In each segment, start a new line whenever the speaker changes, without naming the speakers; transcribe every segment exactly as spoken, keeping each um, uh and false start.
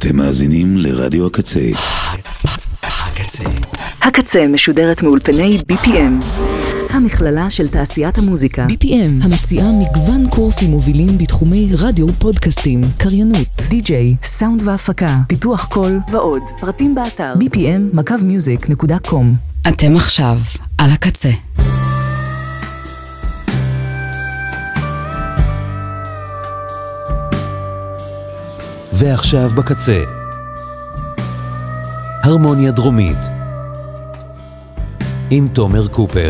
אתם מאזינים לרדיו הקצה.
הקצה.
הקצה משודרת מאולפני בי פי אם, המכללה של תעשיית המוזיקה.
בי פי אם המציעה מגוון קורסים מובילים בתחומי רדיו, פודקאסטים, קריינות, די-ג'יי,
סאונד והפקה, פיתוח קול ועוד. פרטים באתר בי פי אם מקו מיוזיק נקודה קום.
אתם עכשיו על הקצה.
ועכשיו בקצה, הרמוניה דרומית עם תומר קופר.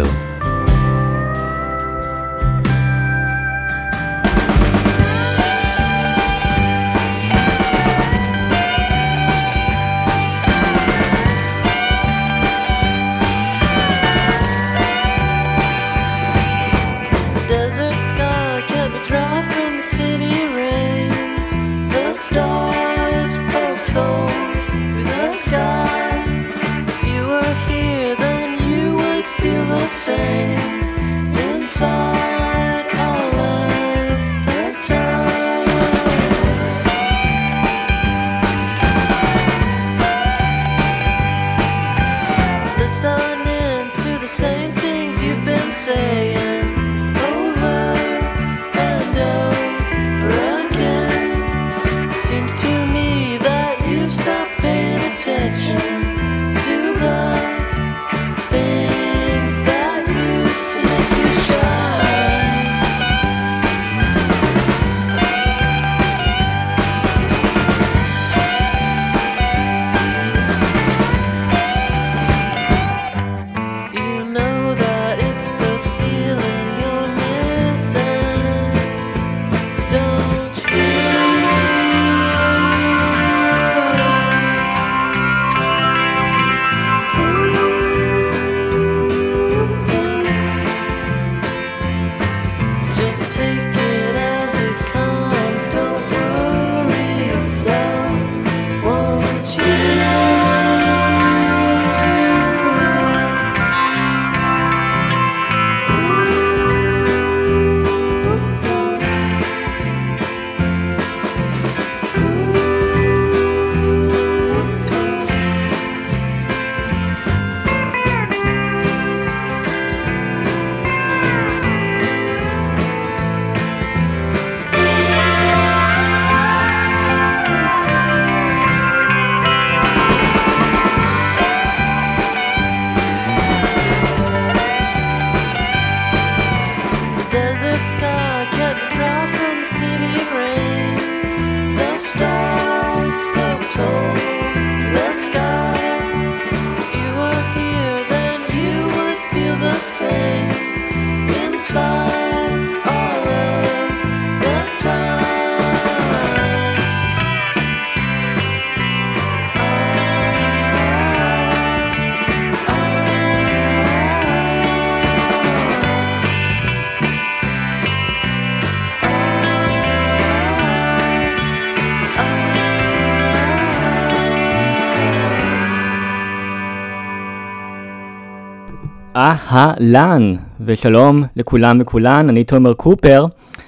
אהלן ושלום לכולם וכולן, אני תומר קופר,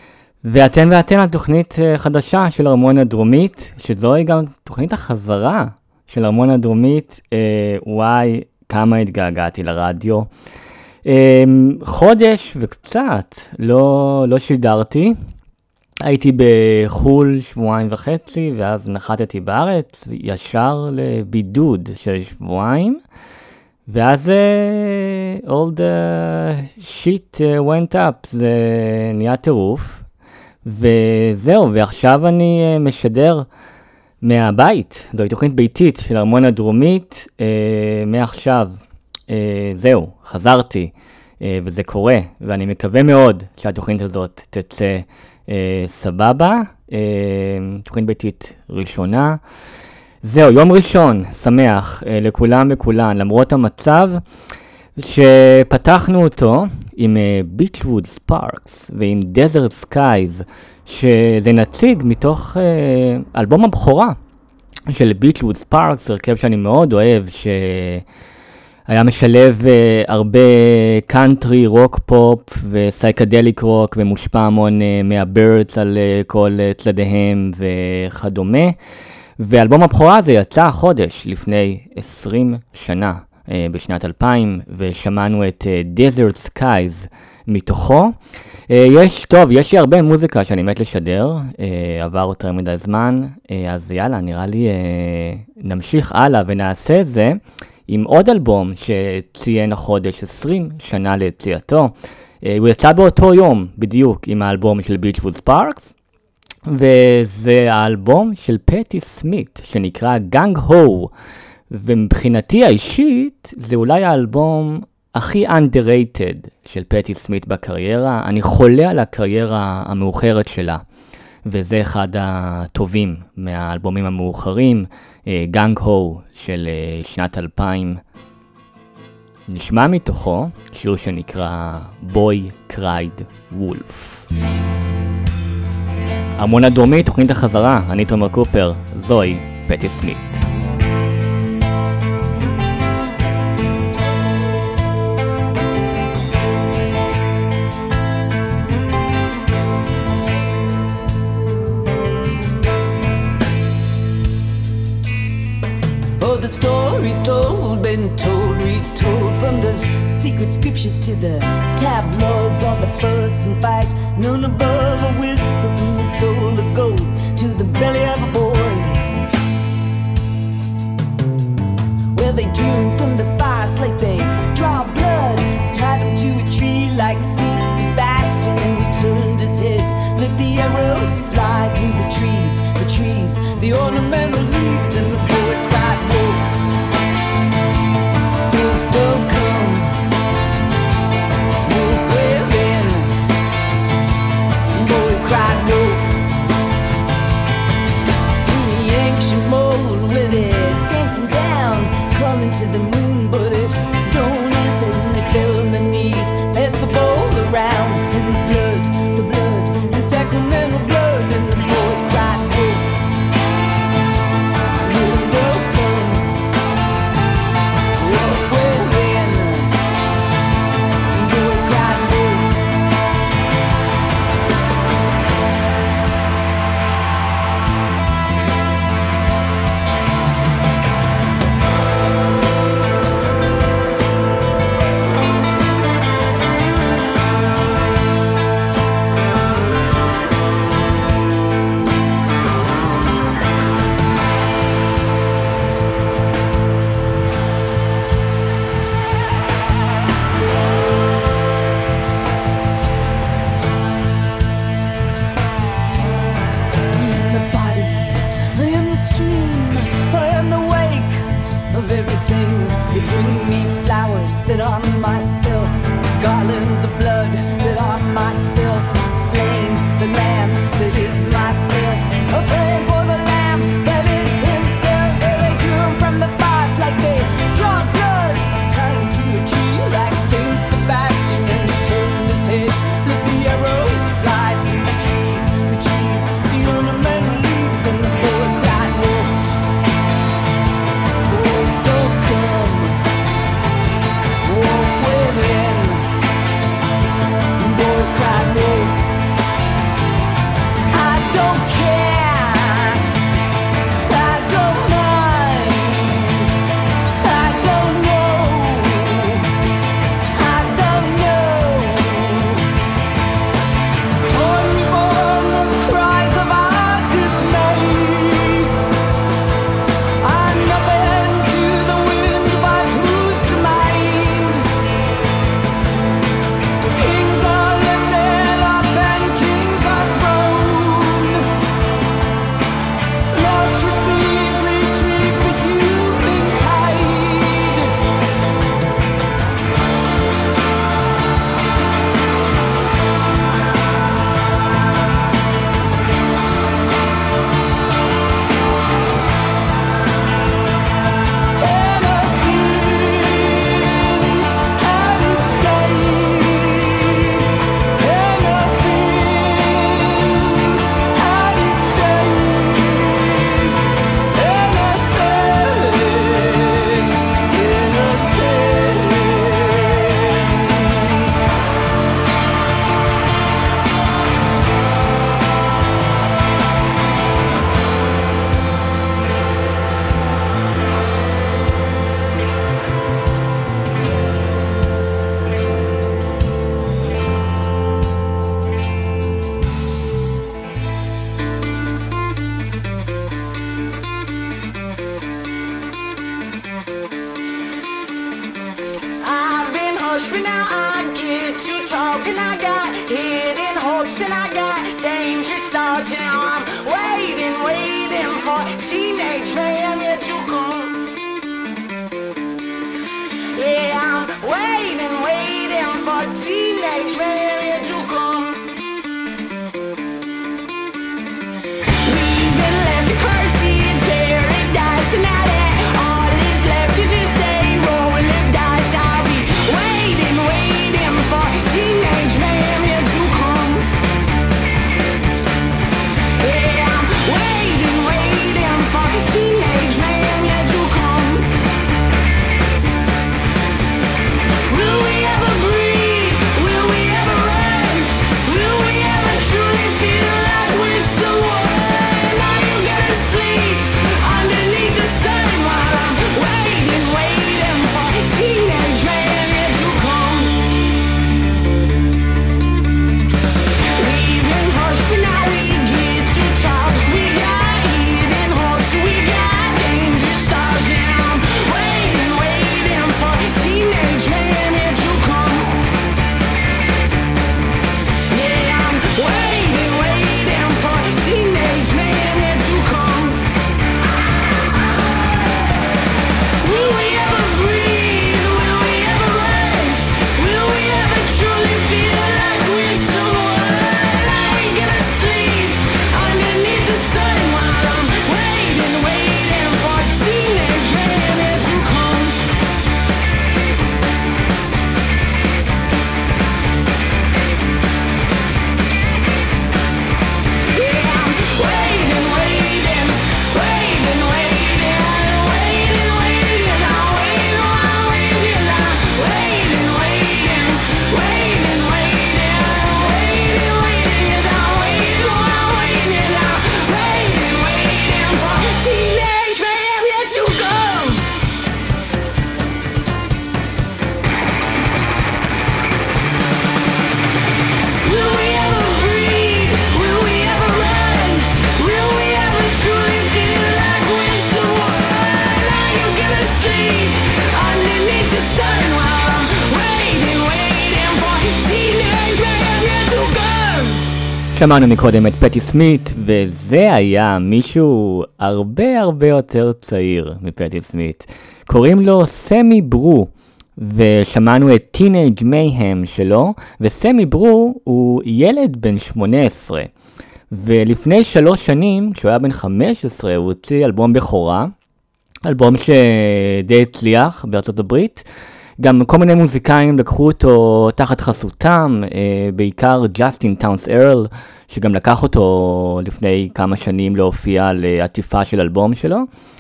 ואתן ואתן על תוכנית חדשה של הרמוניה דרומית, שזוהי גם תוכנית החזרה של הרמוניה דרומית. אה, וואי, כמה התגעגעתי לרדיו. אה, חודש וקצת לא, לא שידרתי, הייתי בחול שבועיים וחצי, ואז נחתתי בארץ, ישר לבידוד של שבועיים, ואז uh, all the shit uh, went up, זה נהיה טירוף, וזהו, ועכשיו אני uh, משדר מהבית, זוהי תוכנית ביתית של הרמוניה דרומית, uh, מעכשיו, uh, זהו, חזרתי, uh, וזה קורה, ואני מקווה מאוד שהתוכנית הזאת תצא uh, סבבה, uh, תוכנית ביתית ראשונה, זהו, יום ראשון, שמח אה, לכולם וכולן, למרות המצב שפתחנו אותו עם אה, Beechwood Sparks ועם Desert Skies, שזה נציג מתוך אה, אלבום הבכורה של Beechwood Sparks, הרכב שאני מאוד אוהב, שהיה משלב אה, הרבה קאנטרי, רוק פופ וסייקדליק רוק, ומושפע המון אה, מהבירדס על אה, כל אה, צדדיהם וכדומה. ואלבום הבכורה הזה יצא החודש לפני עשרים שנה, בשנת אלפיים, ושמענו את Desert Skies מתוכו. יש, טוב, יש לי הרבה מוזיקה שאני מת לשדר, עבר יותר מדי זמן, אז יאללה, נראה לי נמשיך הלאה ונעשה את זה עם עוד אלבום שציין החודש עשרים שנה ליציאתו. הוא יצא באותו יום בדיוק עם האלבום של ביצ'ווד ספארקס, וזה האלבום של פטי סמית שנקרא גנג הו, ומבחינתי האישית זה אולי האלבום הכי underrated של פטי סמית בקריירה. אני חולה על הקריירה המאוחרת שלה, וזה אחד הטובים מהאלבומים המאוחרים, גנג הו של שנת אלפיים. נשמע מתוכו שיר שנקרא Boy Cried Wolf. ארמון הדרומי, תוכנית החזרה, אני תומר קופר, זוהי פטי סמית.
The stories told, been told, retold, from the secret scriptures to the tabloids, all the fuss and fight, none above a whisper from the soul of gold to the belly of a boy. Well, they drew him from the fire like they draw blood, tied him to a tree like Saint Sebastian, and he turned his head, let the arrows fly through the trees, the trees, the ornamental leaves, and the boy cried wolf. Wolf, don't come. Wolf, where then? Boy cried wolf. In the ancient mold where they're dancing down, calling to the moon, but it don't answer when they fell on their knees. Pass the bowl around, and the blood, the blood, the sacramental blood, and the boy cried wolf. Wolf, don't come. Wolf, where then? Boy cried wolf.
talk and I got hidden hopes and I got dangerous thoughts and now I'm waiting, waiting for teenage man yet to come. Yeah, I'm waiting, waiting for teenage man yet to come. We've been left to curse in paradise and now that all is left to just stay rolling the dice. I'll be waiting, waiting for teenage man yet to come. Yeah, I'm waiting, waiting for teenage man yet to come. Will we ever breathe? Will we ever run? Will we ever truly feel like we're someone? Are you gonna sleep underneath the sun while I'm waiting, waiting for teenage man yet to come? We've been pushed but now we get to tops. We got hidden hopes, we got dangerous stars. And I'm waiting, waiting for teenage man yet to come. Yeah, I'm waiting, waiting for teenage man yet to come. Will we ever breathe? Will we ever run? Will we ever truly feel like we're someone? Are we gonna sleep underneath the sun while I'm waiting, waiting for teenage man yet to come? Yeah, I'm waiting, waiting, waiting, waiting, waiting, waiting, yes, I'm waiting, I'm waiting, yes, I'm waiting, waiting, waiting, waiting, waiting, waiting, yes, I'm waiting, I'm waiting, yes, I'm waiting, waiting for teenage man yet to come. Will we ever breathe? Will we ever run? Will we ever truly feel like we're someone? Are you gonna sleep underneath the sun while I'm waiting, waiting for teenage man yet to come?
שמענו מקודם את פטי סמית, וזה היה מישהו הרבה הרבה יותר צעיר מפטי סמית. קוראים לו סמי ברו, ושמענו את טינאג' מייהם שלו, וסמי ברו הוא ילד בן שמונה עשרה. ולפני שלוש שנים, כשהוא היה בן חמש עשרה, הוא הוציא אלבום בכורה, אלבום שדי הצליח בארצות הברית. גם כל מיני מוזיקאים לקחו אותו תחת חסותם, אה, בעיקר ג'סטין טאונס ארל, שגם לקח אותו לפני כמה שנים להופיע לעטיפה של אלבום שלו.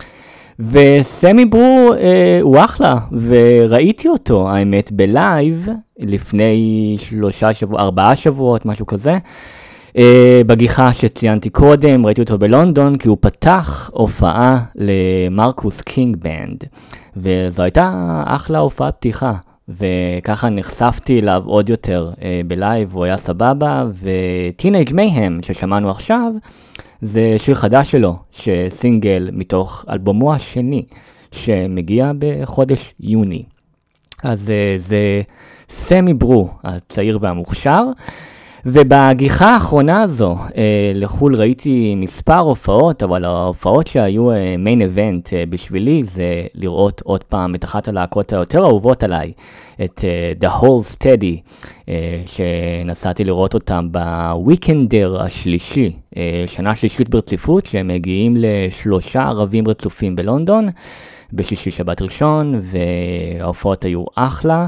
וסמי ברו אה, הוא אחלה, וראיתי אותו, האמת, בלייב, לפני שלושה שבועות, ארבעה שבועות, משהו כזה. אה, בגיחה שציינתי קודם, ראיתי אותו בלונדון, כי הוא פתח הופעה למרקוס קינג בנד. וזו הייתה אחלה הופעת פתיחה, וככה נחשפתי אליו עוד יותר אה, בלייב, הוא היה סבבה, וטינאג' מייהם ששמענו עכשיו, זה שיר חדש שלו, שסינגל מתוך אלבומו השני, שמגיע בחודש יוני. אז אה, זה סמי ברו, הצעיר והמוכשר, ובגיחה האחרונה הזו, אה, לחול ראיתי מספר הופעות, אבל ההופעות שהיו אה, מיין איבנט אה, בשבילי, זה לראות עוד פעם את אחת הלהקות היותר אהובות עליי, את אה, The Whole Steady, אה, שנסעתי לראות אותם בוויקנדר השלישי, אה, שנה שלישית ברציפות, שהם מגיעים לשלושה ערבים רצופים בלונדון, בשישי שבת ראשון, וההופעות היו אחלה.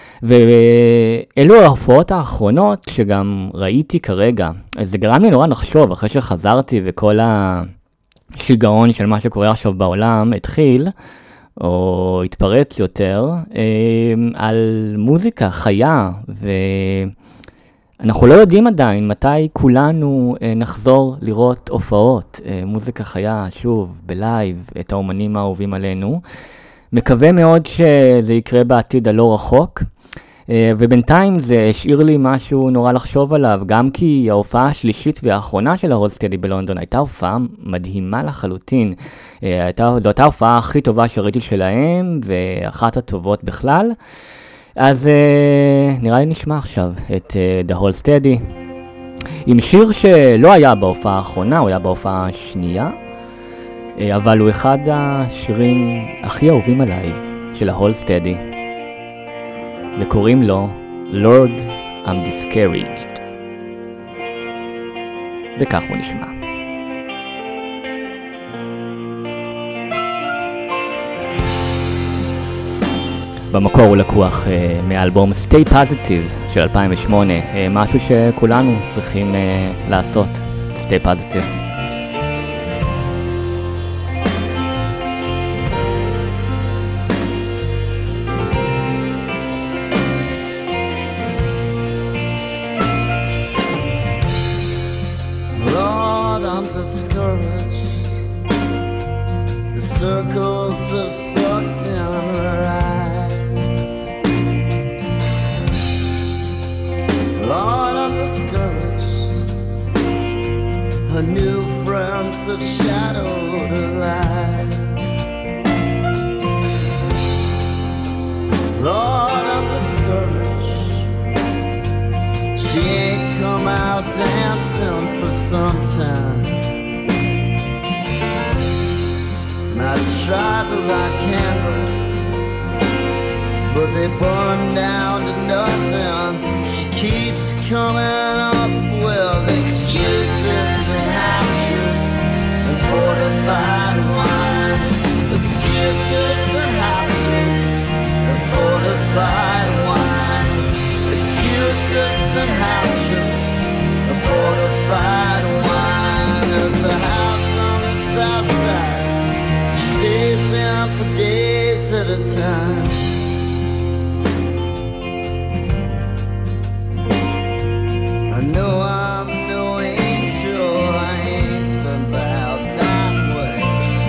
ואלו ההופעות האחרונות שגם ראיתי כרגע. אז זה גרם לי נורא לחשוב, אחרי שחזרתי וכל השיגעון של מה שקורה עכשיו בעולם התחיל, או התפרץ יותר, על מוזיקה חיה, ואנחנו לא יודעים עדיין מתי כולנו נחזור לראות הופעות, מוזיקה חיה, שוב, בלייב, את האומנים האהובים עלינו. מקווה מאוד שזה יקרה בעתיד הלא רחוק. ובינתיים זה השאיר לי משהו נורא לחשוב עליו, גם כי ההופעה השלישית והאחרונה של ההול סטדי בלונדון הייתה הופעה מדהימה לחלוטין. הייתה, זו הייתה ההופעה הכי טובה שראיתי שלהם, ואחת הטובות בכלל. אז uh, נראה לי נשמע עכשיו את uh, The Whole Steady, עם שיר שלא היה בהופעה האחרונה, הוא היה בהופעה השנייה, uh, אבל הוא אחד השירים הכי אהובים עליי של ה-Whole Steady, וקוראים לו Lord I'm Discouraged, וכך הוא נשמע. במקור הוא לקוח uh, מאלבום Stay Positive של אלפיים ושמונה, uh, משהו שכולנו צריכים uh, לעשות, Stay Positive.
Lord, I'm discouraged. The circles have sucked in her eyes. Lord, I'm discouraged. Her new friends have shadowed her life. Lord, I'm discouraged. She ain't come out dancing for some time. And I tried to light candles, but they burn down to nothing. She keeps coming up with excuses and hatches and fortified wine. Excuses and hatches and fortified wine. Excuses and hatches and fortified wine. There's a house on the south side. She stays in for days at a time. I know I'm no angel, I ain't been bowed that way.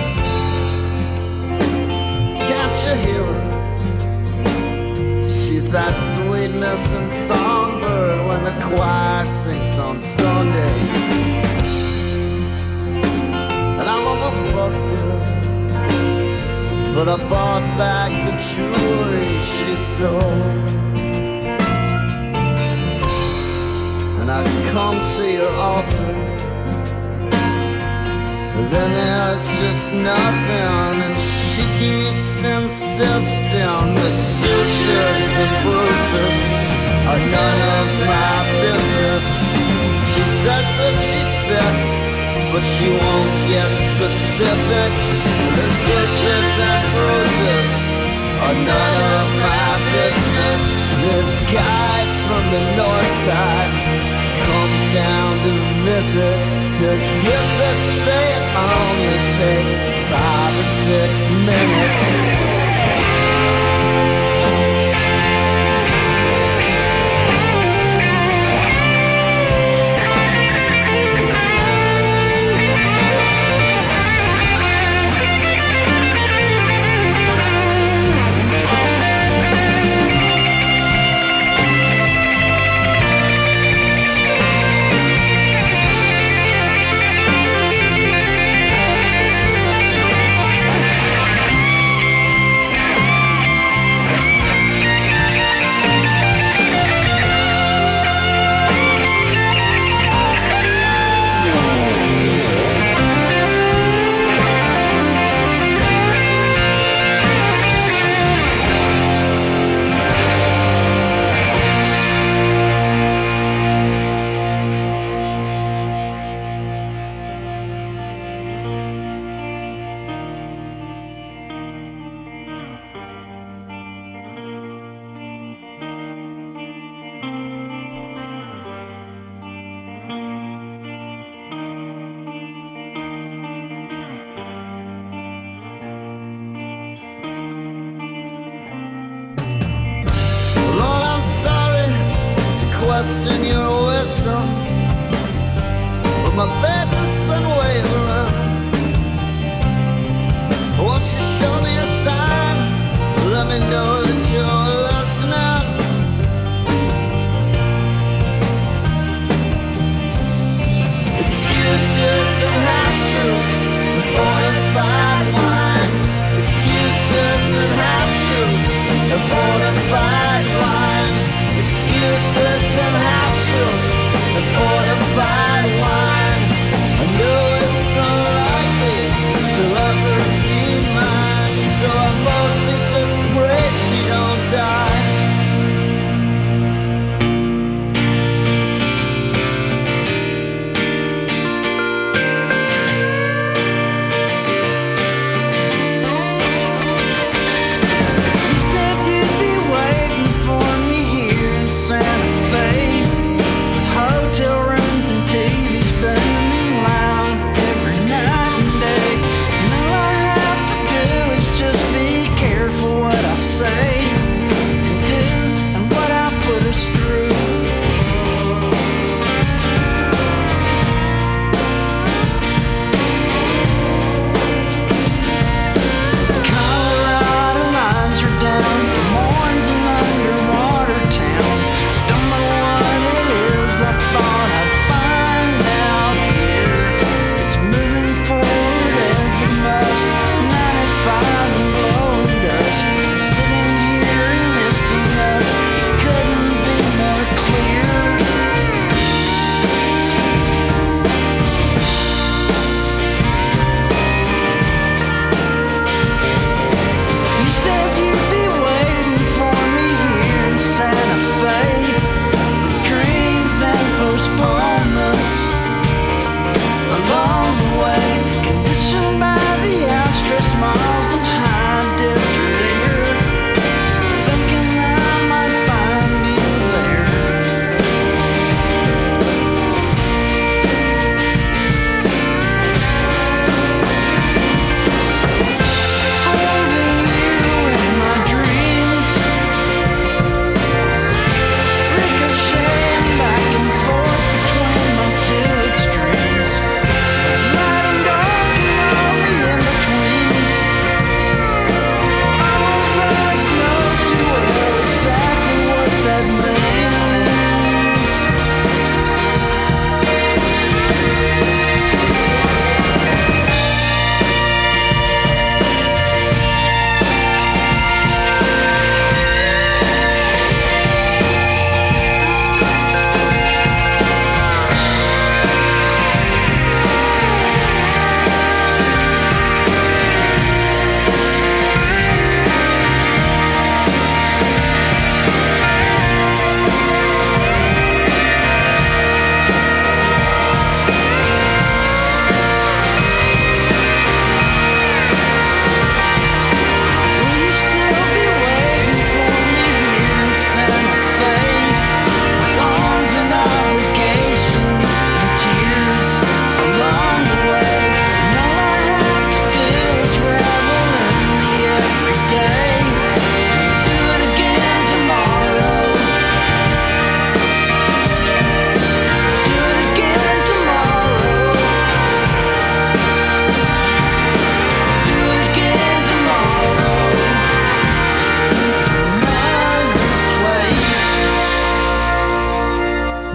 Can't you hear her? She's that sweet missing songbird when the choir sings on Sunday. And I'm almost busted, but I bought back the jewelry she sold. And I come to your altar, then there's just nothing. And she keeps insisting the sutures and bruises are none of my business. She says that she's sick, but she won't get specific. The sutures and bruises are none of my business. This guy from the north side comes down to visit. His visits, they only take five or six minutes. Question your wisdom, but my faith has been wavering. Won't you show me a sign? Let me know that you're listening. Excuses and half-truths and fortified wine. Excuses and half-truths and fortified wine.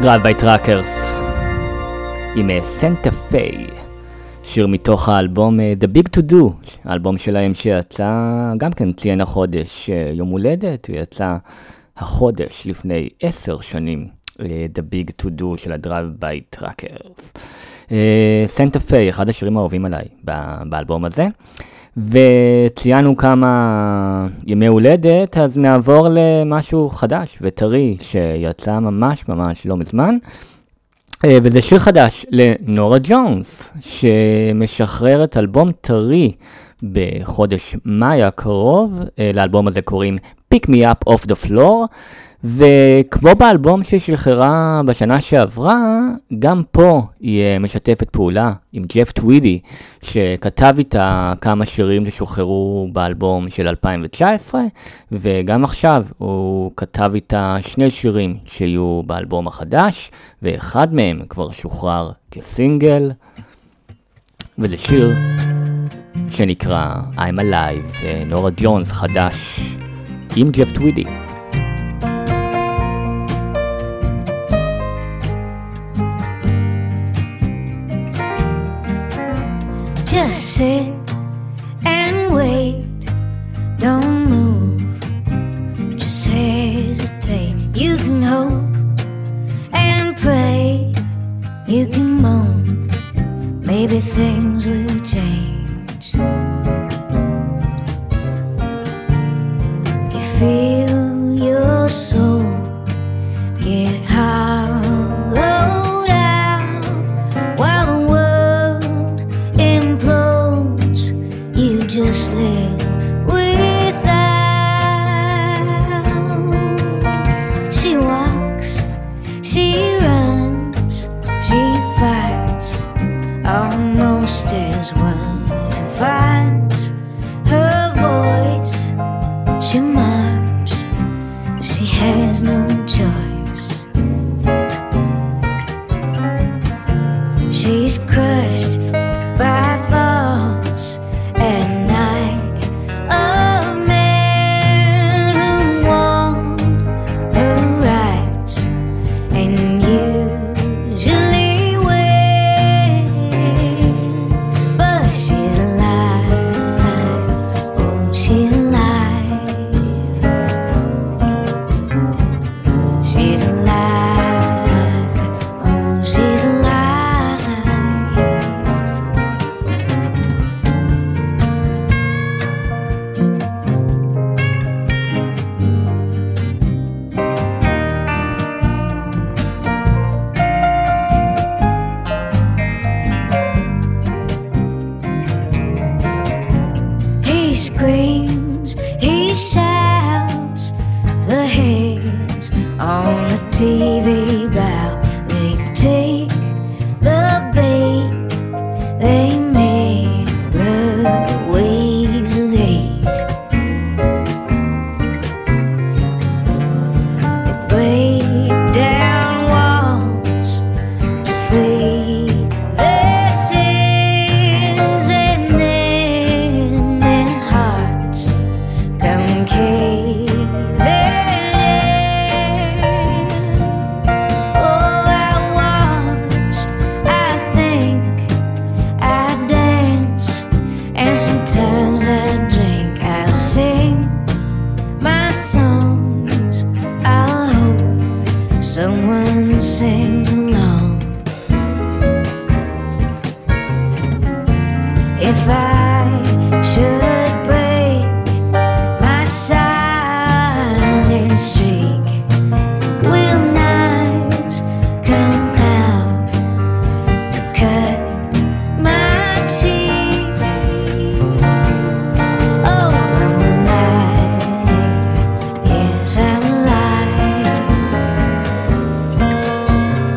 Drive by Truckers עם סנטה פיי, שיר מתוך האלבום The Big To Do, האלבום שלהם שיצא גם כן ציין החודש יום הולדת, הוא יצא החודש לפני עשר שנים, The Big To Do של ה-Drive by Truckers. סנטה פיי, אחד השירים האהובים עליי באלבום הזה, וציינו כמה ימי הולדת, אז נעבור למשהו חדש וטרי שיצא ממש ממש לא מזמן, וזה שיר חדש לנורה ג'ונס, שמשחררת אלבום טרי בחודש מאי הקרוב. לאלבום הזה קוראים Pick Me Up Off the Floor, וכמו באלבום ששחררה בשנה שעברה, גם פה היא משתפת פעולה עם ג'ף טווידי, שכתב איתה כמה שירים ששוחררו באלבום של אלפיים תשע עשרה, וגם עכשיו הוא כתב איתה שני שירים שיהיו באלבום החדש, ואחד מהם כבר שוחרר כסינגל, וזה שיר שנקרא I'm Alive, נורה ג'ונס חדש עם ג'ף טווידי.
Just sit and wait, don't move, just hesitate. You can hope and pray, you can moan, maybe things will change. You feel your soul get hollowed out while the world implodes. You just live without. She walks, she runs, she fights, almost as one, and finds her voice. She marches, she has no choice. She's crushed by thoughts at night of men who want her rights and usually win, but she's alive, oh she's alive, she's alive, oh she's alive. He screams, he shouts, the heads on the T V bow. They take the bait, they mirror waves of hate. They break down walls to free their sins, and then their hearts come caving in. Oh, I watch, I think, I dance, and sometimes I drink, I sing my songs. I hope someone sings along. If I should break my silent streak, will knives come out to cut my cheek? Oh, I'm alive, yes I'm alive.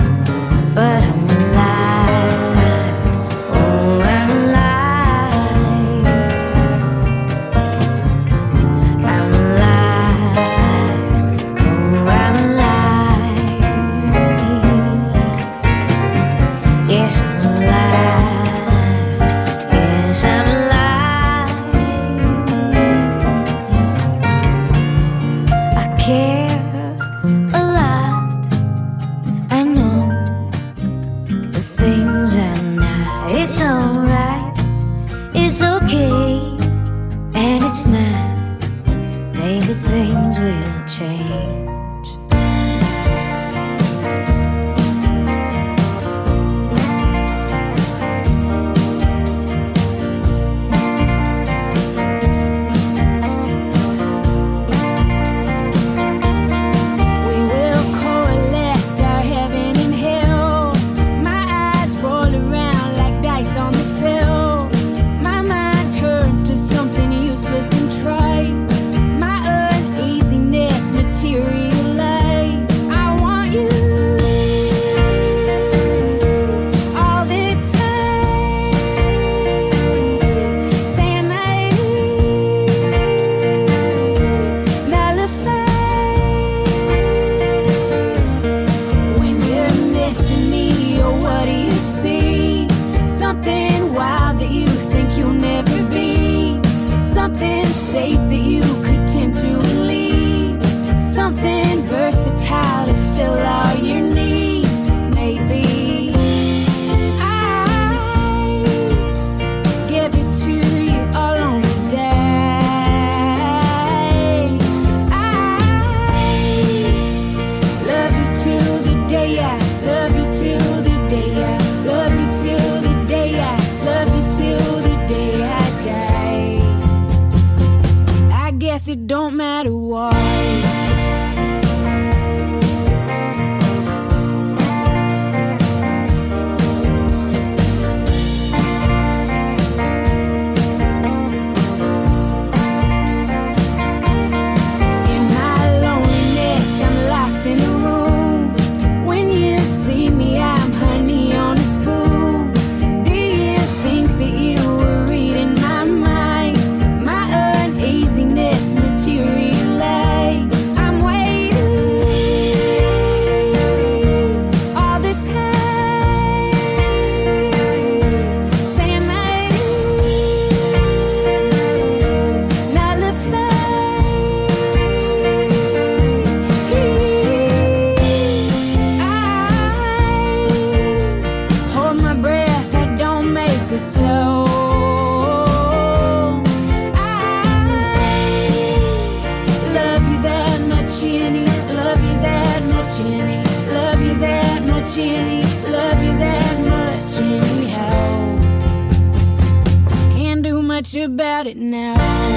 guess it don't matter why. About it now.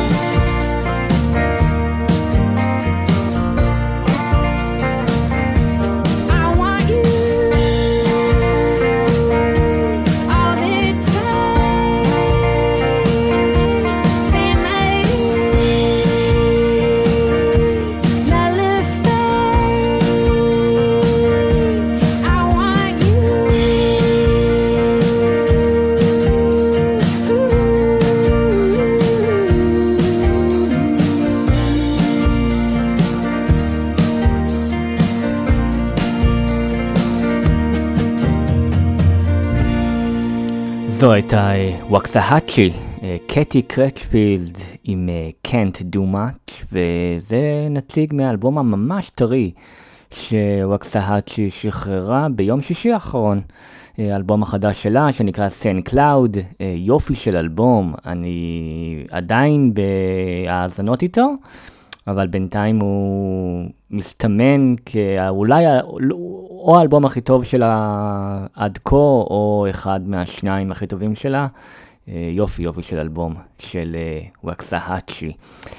זו הייתה ווקסהאצ'י, קטי קרצ'פילד עם Can't Do Much, וזה נציג מהאלבום הממש טרי שווקסהאצ'י שחררה ביום שישי האחרון. האלבום החדש שלה שנקרא Saint Cloud, יופי של אלבום, אני עדיין בהאזנות איתו, אבל בינתיים הוא מסתמן כאולי או האלבום הכי טוב שלה עד כה, או אחד מהשניים הכי טובים שלה. יופי, יופי של אלבום של ווקסהאצ'י.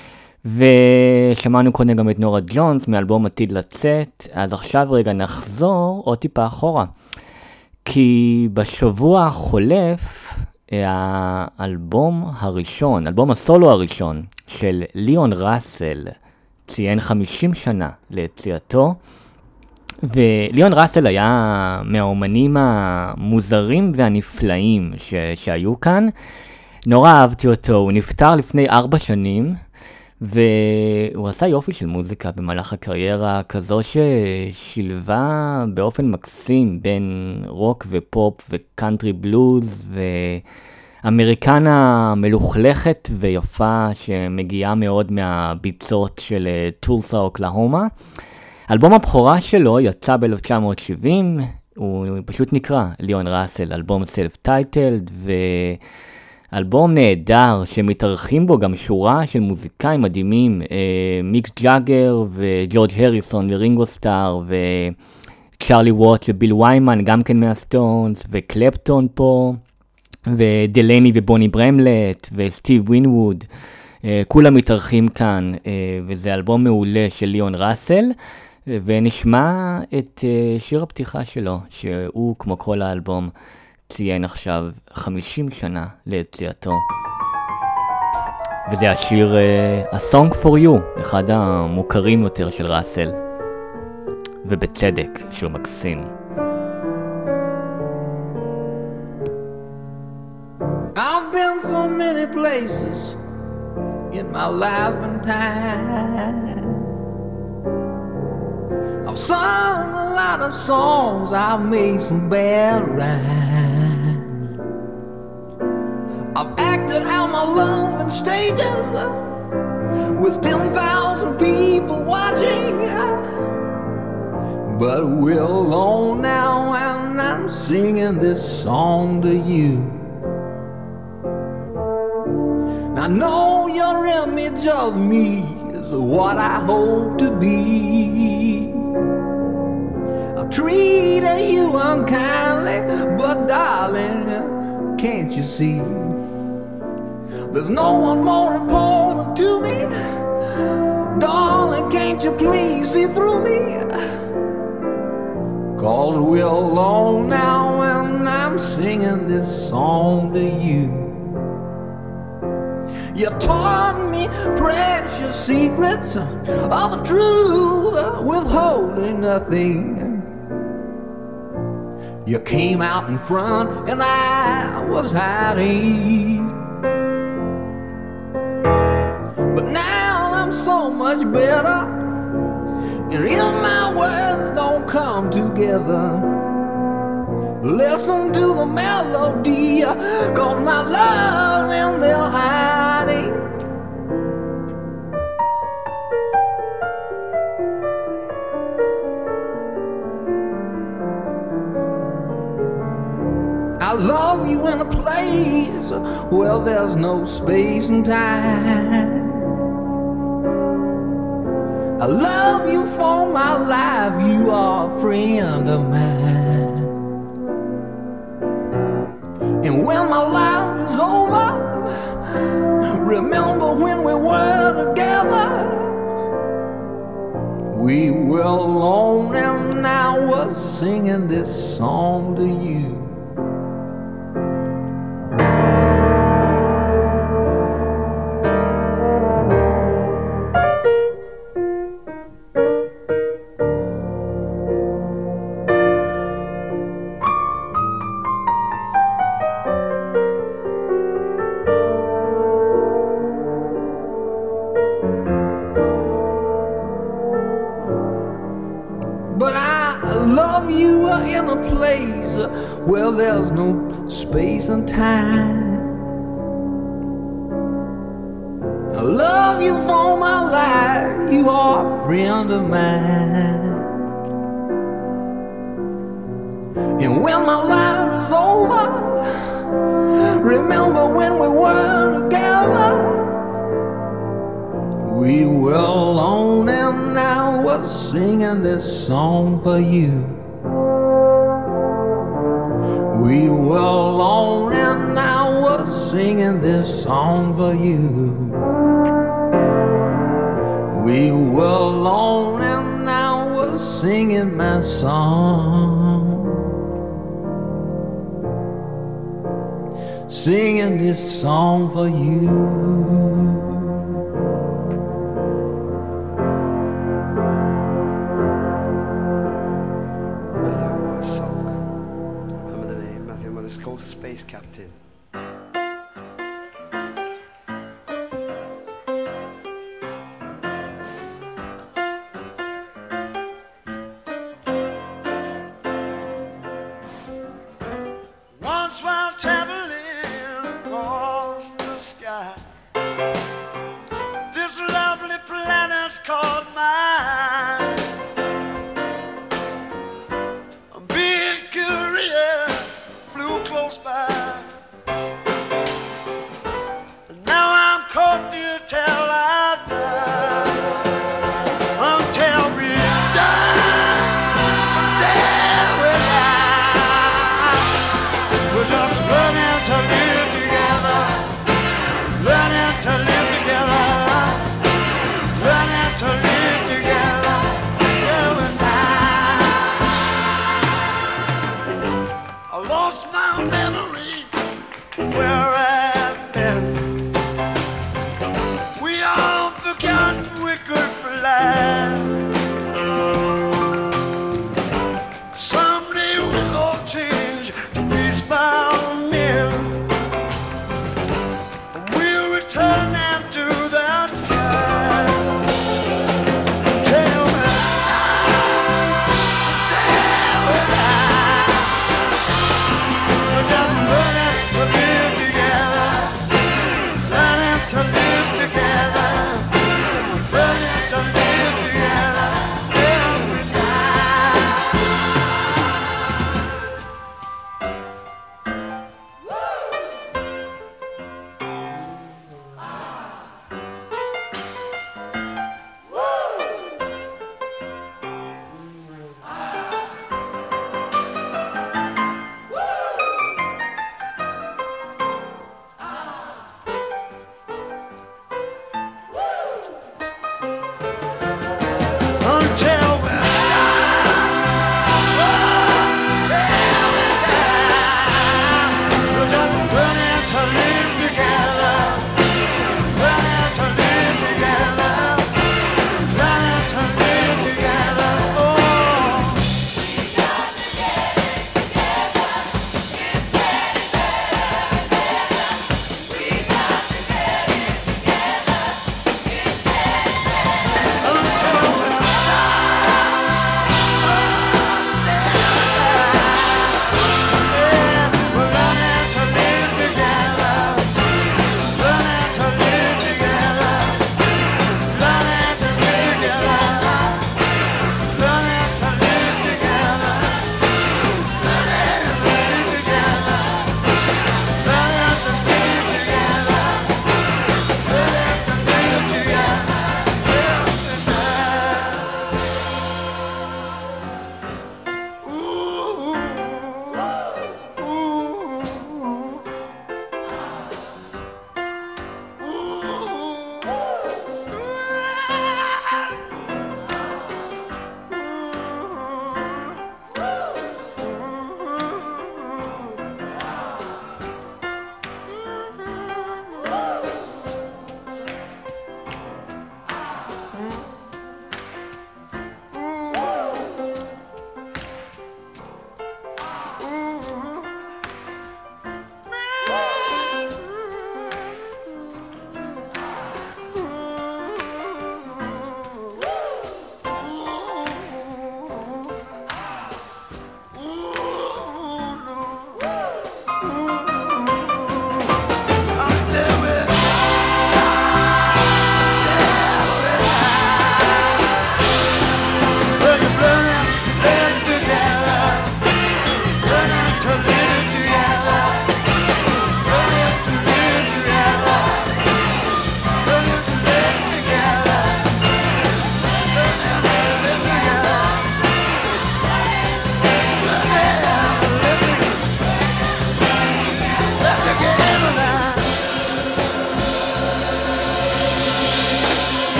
ושמענו קודם גם את נורה ג'ונס מאלבום עתיד לצאת, אז עכשיו רגע נחזור עוד טיפה אחורה. כי בשבוע החולף, האלבום הראשון, אלבום הסולו הראשון של ליאון ראסל, ציין חמישים שנה ליציאתו, וליאון ראסל היה מהאומנים המוזרים והנפלאים ש- שהיו כאן. נורא אהבתי אותו, הוא נפטר לפני ארבע שנים, והוא עשה יופי של מוזיקה במהלך הקריירה, כזו ששילבה באופן מקסים בין רוק ופופ וקאנטרי בלוז ואמריקנה מלוכלכת ויפה שמגיעה מאוד מהביצות של טולסה אוקלהומה. אלבום הבכורה שלו יצא ב-אלף תשע מאות שבעים, הוא פשוט נקרא ליאון ראסל, אלבום סלף טייטלד, ואלבום נהדר שמתארחים בו גם שורה של מוזיקאים מדהימים, אה, מיק ג'אגר וג'ורג' הריסון ורינגו סטאר וצ'ארלי ווט וביל ויימן גם כן מהסטונס, וקלפטון פה, ודלני ובוני ברמלט וסטיב ווינווד, אה, כולם מתארחים כאן, אה, וזה אלבום מעולה של ליאון ראסל. ונשמע את שיר הפתיחה שלו, שהוא כמו כל האלבום ציין עכשיו חמישים שנה ליציאתו. וזה השיר uh, A Song for You, אחד המוכרים יותר של ראסל, ובצדק, שיר מקסים.
I've been so many places in my life and time. I've sung a lot of songs, I've made some bad rhymes. I've acted out my love in stages with ten thousand people watching. But we're alone now and I'm singing this song to you. I know your image of me is what I hope to be. I've treated you unkindly, but darling, can't you see? There's no one more important to me can't you please see through me? 'Cause we're alone now and I'm singing this song to you. You taught me precious secrets of the truth, withholding nothing. You came out in front and I was hiding. But now I'm so much better, and if my words don't come together, listen to the melody, 'cause my love's in their hiding. I love you in a place where there's no space and time. I love you for my life, you are a friend of mine. And when my life is over, remember when we were together. We were alone and I was singing this song to you. Well, there's no space and time. I love you for my life, you are a friend of mine. And when my life is over, remember when we were together. We were alone and I was singing this song for you. We were alone and I was singing this song for you. We were alone and I was singing my song, singing this song for you.
Space Captain.
Once while traveling across the sky, this lovely planet called mine. Being curious, flew close by. Now I'm caught to tell I die. Until we die, until we die. We're just learning to live together, learning to live together, learning to live together, you and I. I lost my memory where I've been. We all forgot we could fly. Someday we'll all change to peaceful men. We'll return now.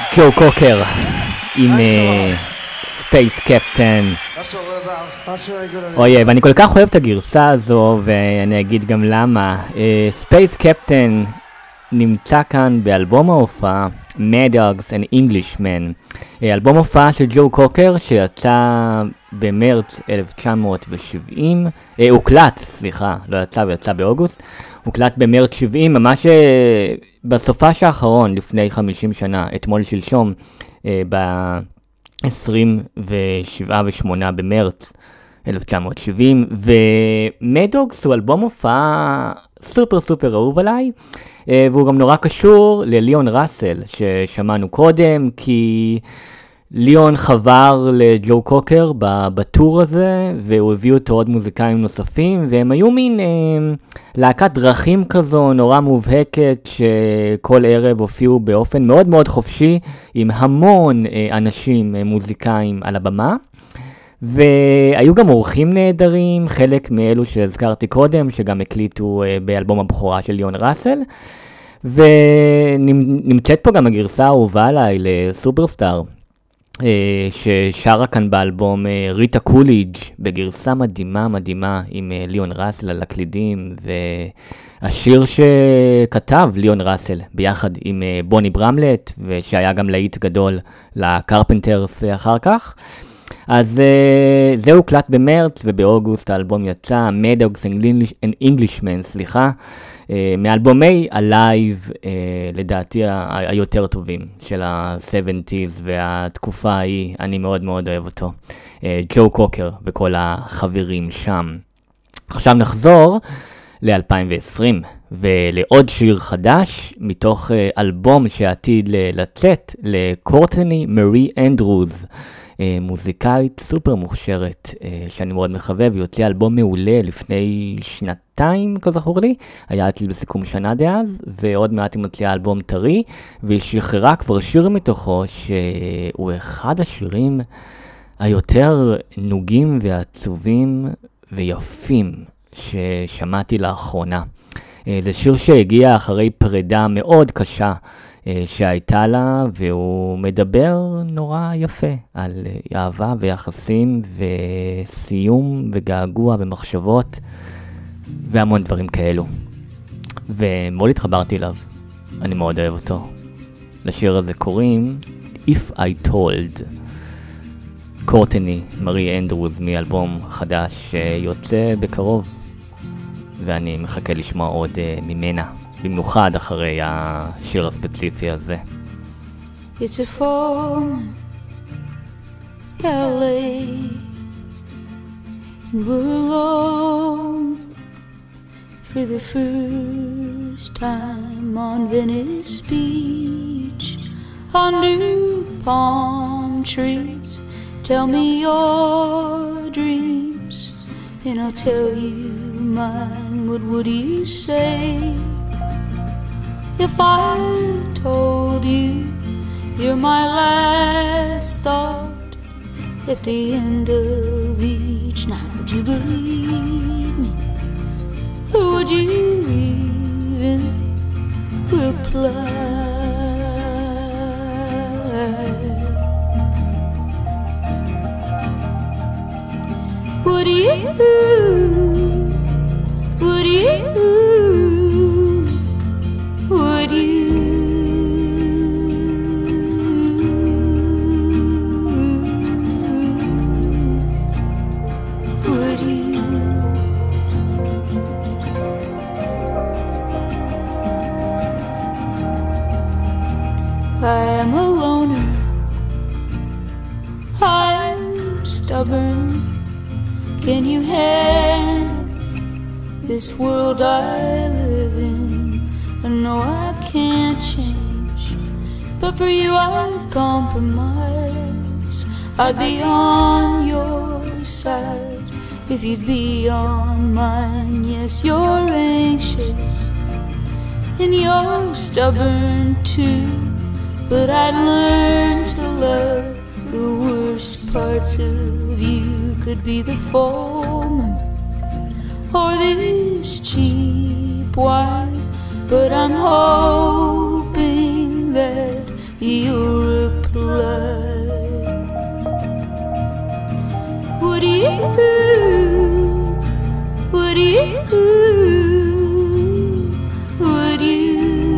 ג'ו קוקר עם ספייס קפטן. אוי, ואני כל כך אוהב את הגרסה הזו, ואני אגיד גם למה. ספייס קפטן נמצא כאן באלבום ההופעה Mad Dogs and Englishmen, אלבום הופעה של ג'ו קוקר שיצא במרץ אלף תשע מאות שבעים, אה, הוקלט, סליחה, לא יצא ויצא באוגוסט, הוקלט במרץ שבעים, ממש בסופש האחרון לפני חמישים שנה, אתמול שלשום, אה, ב-עשרים ושבעה ושמונה במרץ אלף תשע מאות שבעים, ו-Mad Dogs הוא אלבום הופעה סופר סופר אהוב עליי, והוא גם נורא קשור לליאון ראסל ששמענו קודם, כי ליאון חבר לג'ו קוקר בטור הזה, והוא הביא אותו עוד מוזיקאים נוספים, והם היו מין אה, להקת דרכים כזו נורא מובהקת, שכל ערב הופיעו באופן מאוד מאוד חופשי, עם המון אה, אנשים אה, מוזיקאים על הבמה. והיו גם אורחים נהדרים, חלק מאלו שהזכרתי קודם, שגם הקליטו uh, באלבום הבכורה של ליאון ראסל, ונמצאת פה גם הגרסה האהובה עליי לסופרסטאר, uh, ששרה כאן באלבום uh, ריטה קוליג' בגרסה מדהימה מדהימה עם uh, ליאון ראסל על הקלידים, והשיר שכתב ליאון ראסל ביחד עם uh, בוני ברמלט, ושהיה גם להיט גדול לקרפנטרס uh, אחר כך. אז uh, זה הוקלט במרץ, ובאוגוסט האלבום יצא, Mad Dogs and Englishmen, סליחה, uh, מאלבומי הלייב, uh, לדעתי ה- היותר טובים של ה-שבעים, והתקופה ההיא, אני מאוד מאוד אוהב אותו. uh, ג'ו קוקר וכל החברים שם. עכשיו נחזור ל-אלפיים ועשרים, ולעוד שיר חדש, מתוך uh, אלבום שעתיד ל- לצאת, לקורטני מרי אנדרוז, מוזיקאית סופר מוכשרת שאני מאוד מחבב, היא הוציאה אלבום מעולה לפני שנתיים כזכור לי, היה אצלי בסיכום שנה דאז, ועוד מעט היא מוציאה אלבום טרי, והיא שחררה כבר שיר מתוכו שהוא אחד השירים היותר נוגים ועצובים ויפים ששמעתי לאחרונה. זה שיר שהגיע אחרי פרידה מאוד קשה שהייתה לה, והוא מדבר נורא יפה על אהבה ויחסים וסיום וגעגוע ומחשבות והמון דברים כאלו, ומאוד התחברתי אליו, אני מאוד אוהב אותו. לשיר הזה קוראים If I Told, קורטני מרי אנדרוז מאלבום חדש שיוצא בקרוב, ואני מחכה לשמוע עוד uh, ממנה, במיוחד אחרי השיר הספציפי הזה.
It's a phone, L A, and we're alone for the first time on Venice Beach, under palm trees. Tell me your dreams, and I'll tell you mine. What would you say if I told you you're my last thought at the end of each night? Would you believe me? Or would you even reply? Would you, would you, would you, would you? I am a loner, I'm stubborn. Can you handle this world I live in? I know I can't change, but for you I'd compromise. I'd be on your side if you'd be on mine. Yes, you're anxious and you're stubborn too, but I'd learn to love the worst parts of you. Could be the full moon or this cheap wine, but I'm hoping that you're a blood. Would you, would you, would you?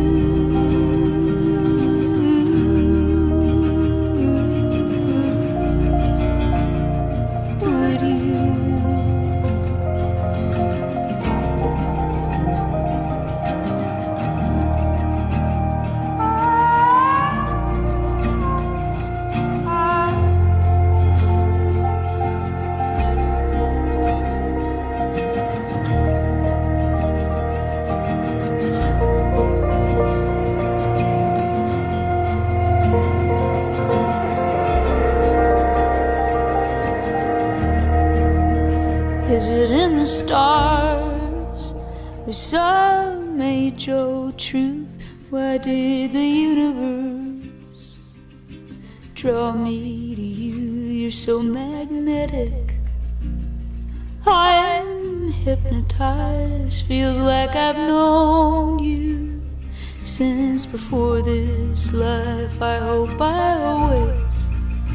Is it in the stars or some age-old truth? Why did the universe draw me to you? You're so magnetic, I am hypnotized. Feels like I've known you since before this life. I hope I always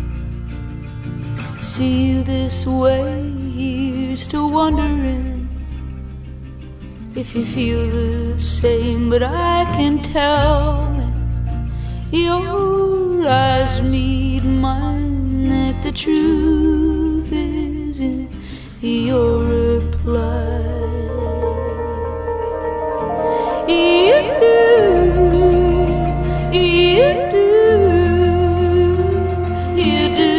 see you this way. Still wondering if you feel the same, but I can tell when your eyes meet mine that the truth is in your reply. You do, you do, you do.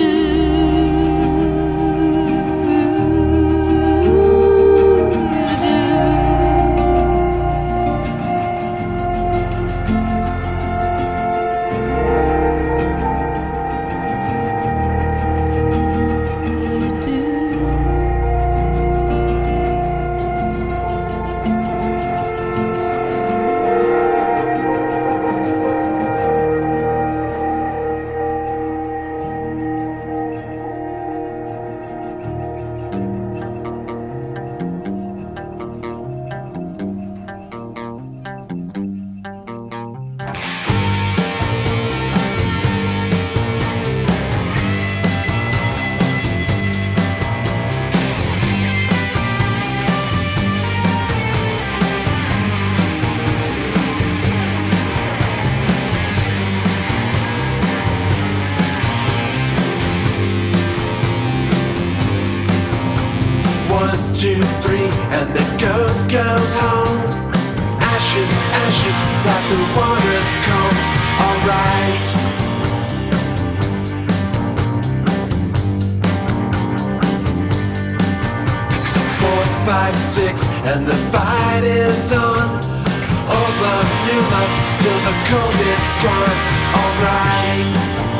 two, three, and the ghost goes home. Ashes, ashes, like the water's come. Alright. Four, five, six, and the fight is on. Old love, new love, till the cold is gone. Alright.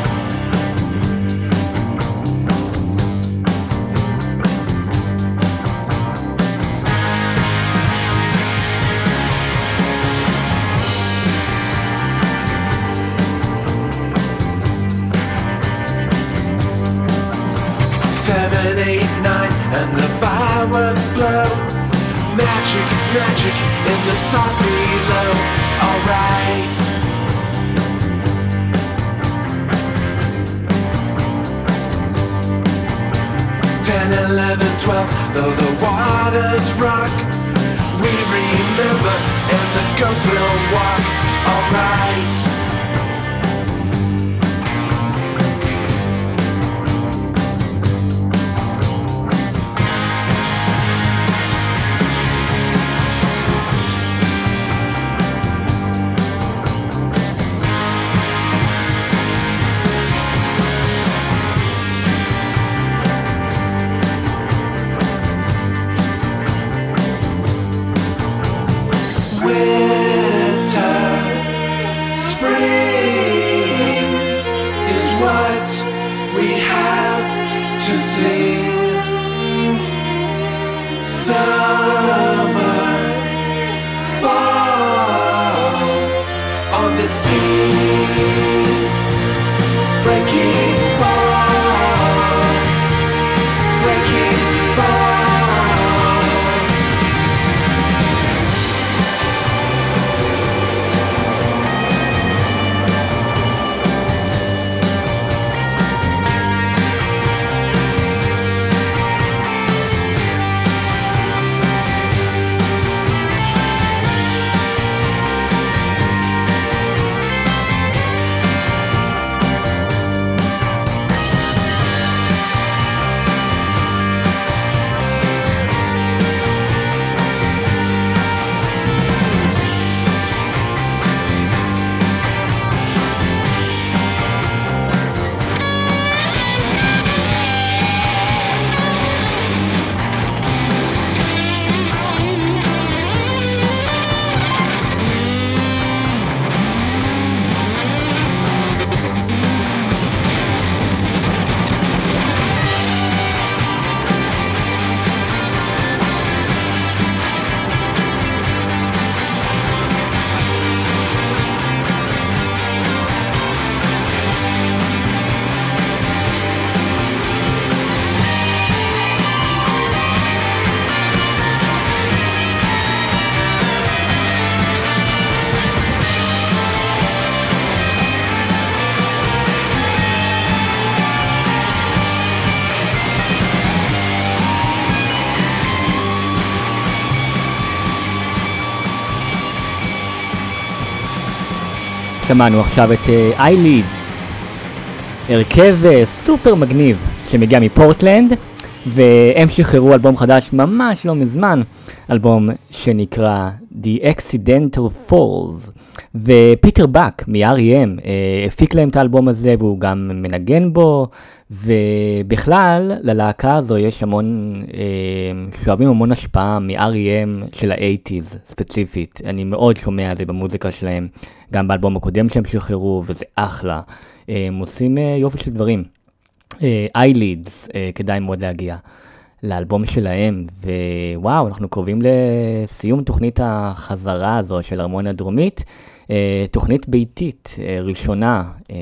Seven, eight, nine, and the fireworks blow. Magic, magic, in the stars below. Alright. Ten, eleven, twelve, though the waters rock, we remember, and the ghosts will walk. Alright.
שמענו עכשיו את איי-לידס, הרכב סופר מגניב שמגיע מפורטלנד, והם שחררו אלבום חדש ממש לא מזמן, אלבום שנקרא The Accidental Falls, ופיטר בק מ-אר אי אם אה, הפיק להם את האלבום הזה והוא גם מנגן בו, ובכלל ללהקה הזו יש המון, אה, שואבים המון השפעה מ-אר אי אם של ה-שמונים ספציפית. אני מאוד שומע את זה במוזיקה שלהם, גם באלבום הקודם שהם שחררו, וזה אחלה. אה, הם עושים אה, יופי של דברים. איי-לידס, uh, uh, כדאי מאוד להגיע לאלבום שלהם, ווואו, אנחנו קרובים לסיום תוכנית החזרה הזו של הרמוניה הדרומית, uh, תוכנית ביתית, uh, ראשונה uh,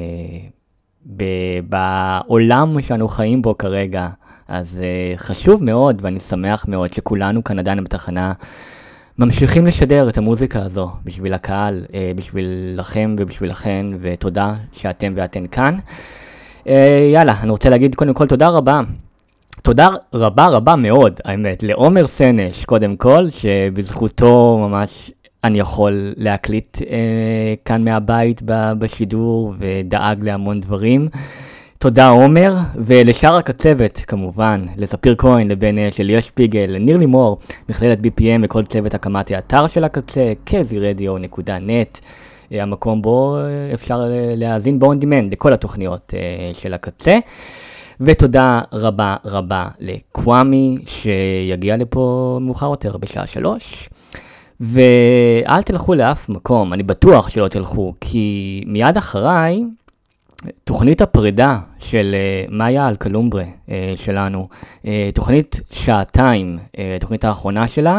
ב- בעולם שאנו חיים בו כרגע, אז uh, חשוב מאוד ואני שמח מאוד שכולנו כאן עדיין בתחנה ממשיכים לשדר את המוזיקה הזו בשביל הקהל, uh, בשביל לכם ובשבילכן, ותודה שאתם ואתן כאן. Uh, יאללה, אני רוצה להגיד קודם כל תודה רבה, תודה רבה רבה מאוד, האמת, לעומר סנש, קודם כל, שבזכותו ממש אני יכול להקליט uh, כאן מהבית ב- בשידור, ודאג להמון דברים. תודה עומר, ולשאר הקצוות כמובן, לספיר כהן, לבן של יש פיגל, לניר לימור, מכללת בי פי אם וכל צוות הקמת האתר של הקצה, קזי רדיו נקודה נט. המקום בו אפשר להאזין ב-on demand לכל התוכניות של הקצה. ותודה רבה רבה לקוואמי שיגיע לפה מאוחר יותר בשעה שלוש. ואל תלכו לאף מקום, אני בטוח שלא תלכו, כי מיד אחריי תוכנית הפרידה של מאיה אלקלומברה שלנו, תוכנית שעתיים, תוכנית האחרונה שלה,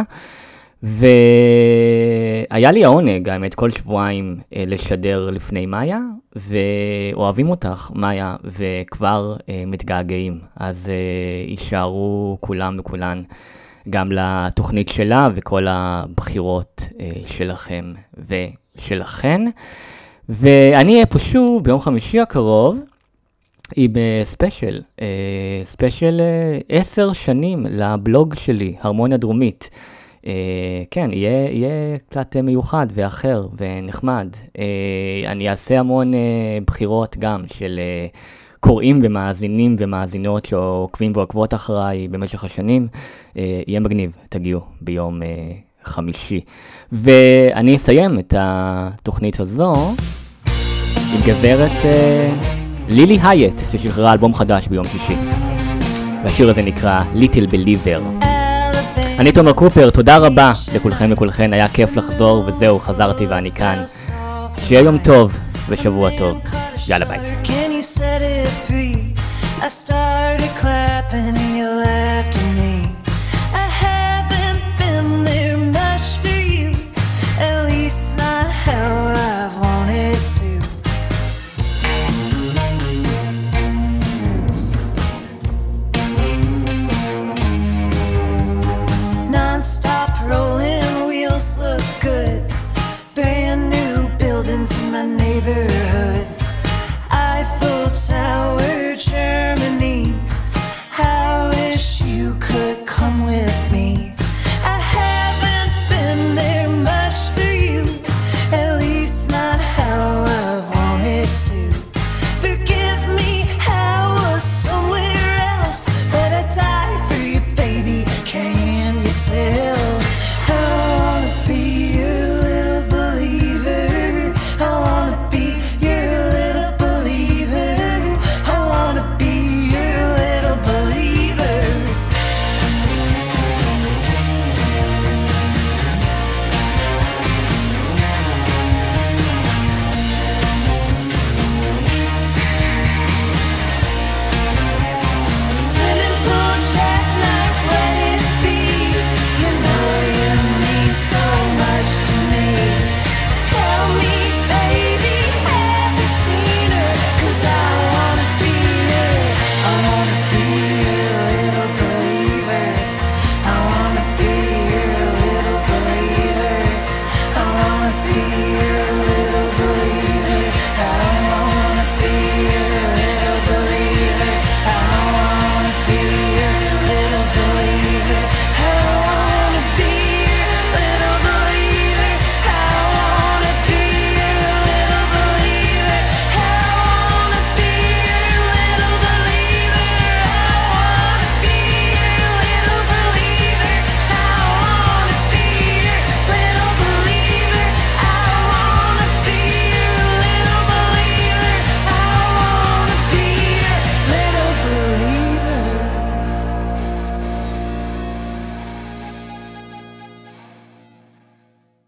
והיה לי העונג, האמת, כל שבועיים אה, לשדר לפני מאיה, ואוהבים אותך, מאיה, וכבר אה, מתגעגעים. אז אה, יישארו כולם וכולן גם לתוכנית שלה, וכל הבחירות אה, שלכם ושלכן. ואני אהיה פה שוב ביום חמישי הקרוב, היא בספיישל, אה, ספיישל אה, עשר שנים לבלוג שלי, הרמוניה דרומית. Uh, כן, יהיה, יהיה קצת מיוחד ואחר ונחמד. Uh, אני אעשה המון uh, בחירות גם של uh, קוראים ומאזינים ומאזינות שעוקבים ועוקבות אחריי במשך השנים. Uh, יהיה מגניב, תגיעו ביום uh, חמישי. ואני אסיים את התוכנית הזו עם גברת uh, לילי הייט, ששחררה אלבום חדש ביום שישי. והשיר הזה נקרא Little Believer. אני תומר קופר, תודה רבה לכולכם וכולכן, היה כיף לחזור, וזהו, חזרתי ואני כאן. שיהיה יום טוב ושבוע טוב. יאללה ביי.
I started clapping